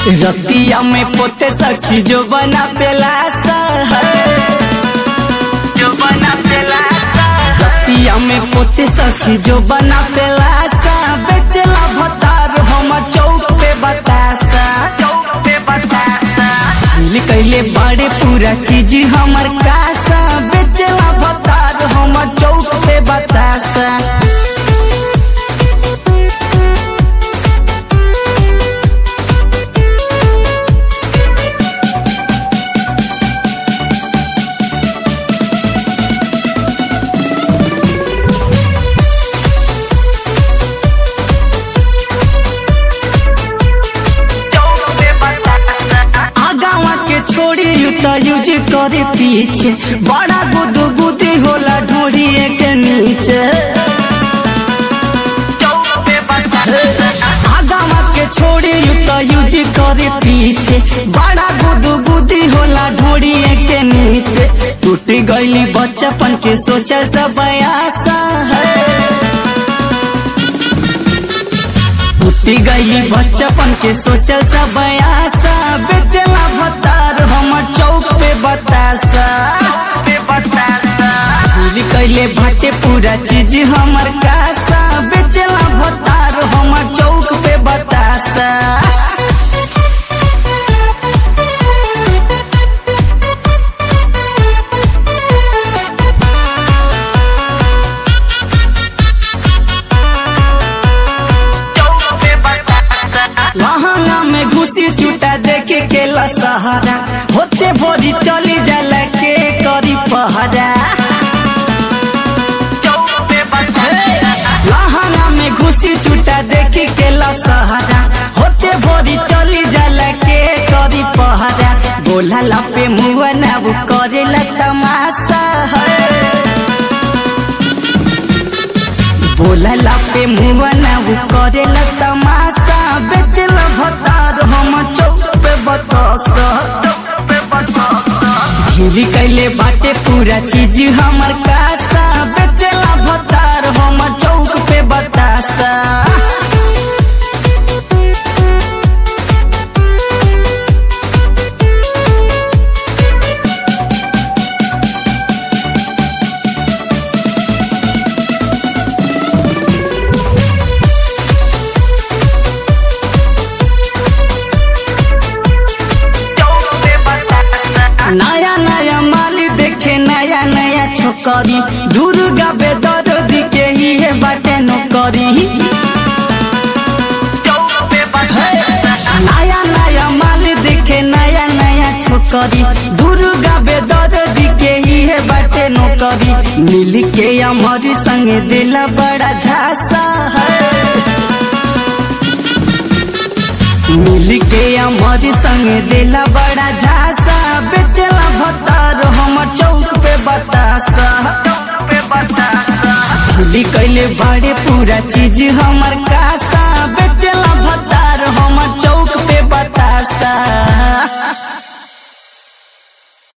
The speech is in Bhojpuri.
रतिया में पोते सखी जो बना पेलासा रतिया में पोते सखी जो बना पेलासा बेचला भतार हम चौक पे बतासा कैले बड़े पूरा चीज हमर कासा बेचला भतार हम चौक पे बतासा। यूज करे पीछे बड़ा गुदू गुदी होला ढोड़िए के नीचे आगामा के छोड़ी यूज करे पीछे बड़ा गुदू गुदी होला ढोड़िए के नीचे। टूट गईली बच्चापन के सोचल सब आशा है टूट गईली बच्चापन के सोचल सब आशा बेचला भतार हमर चौक पे बतासा भूल कैले भाटे पूरा चीज हमर कासा बेचला भतार हमर चौक पे बतासा। लहंगा में घुसी छूटा देखे के सहारा होते भोरी चली जाला के करी पहरा लहंगा में घुसी छूटा देखे के सहारा होते भोरी चली जाला के करी पहरा बोला लपे मुआ ना वो करे तमाशा बोला लपे मुआ ना वो करे तमाशा बेचला भतार हम चौक पे बतासा घिरी कैले बाटे पूरा चीज हमर कासा बेचला भतार हम चौक पे बतासा। नया नया माली देखे नया नया छोकरी दुर्गा बेदर्दी के ही है बाटे नौकरी नया नया माली देखे नया नया छोकरी दुर्गा बेदर्दी के ही है बाटे नौकरी मिल के हमारी संगे दिला बड़ा झांसा मिल के हमारी संगे दिला बड़ा झांसा बेचला भतार हमर चौक पे बतासा भूली कैले बड़े पूरा चीज हमर कासा बेचला भतार हमर चौक पे बतासा।